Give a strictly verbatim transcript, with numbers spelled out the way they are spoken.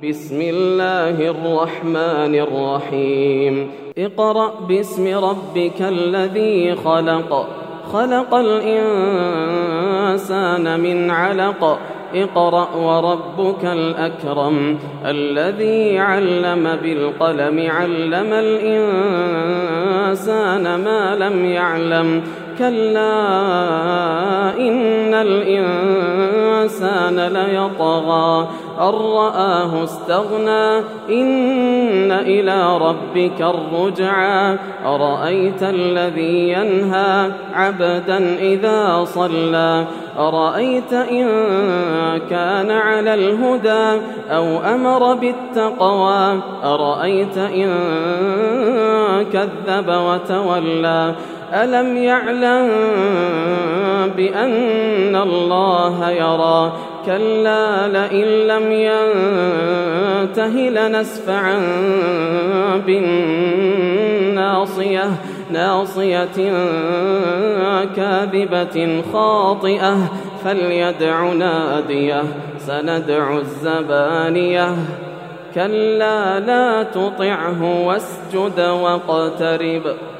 بسم الله الرحمن الرحيم اقرأ باسم ربك الذي خلق خلق الإنسان من علق اقرأ وربك الأكرم الذي علم بالقلم علم الإنسان ما لم يعلم كلا إن الإنسان ليطغى أن رآه استغنى إن إلى ربك الرجعى أرأيت الذي ينهى عبدا إذا صلى أرأيت إن كان على الهدى أو أمر بالتقوى أرأيت إن كذب وتولى ألم يعلم بأن الله يرى كلا لئن لم ينته لنسفعا بالناصية ناصية كاذبة خاطئة فليدع ناديه سندع الزبانية كلا لا تطعه واسجد واقترب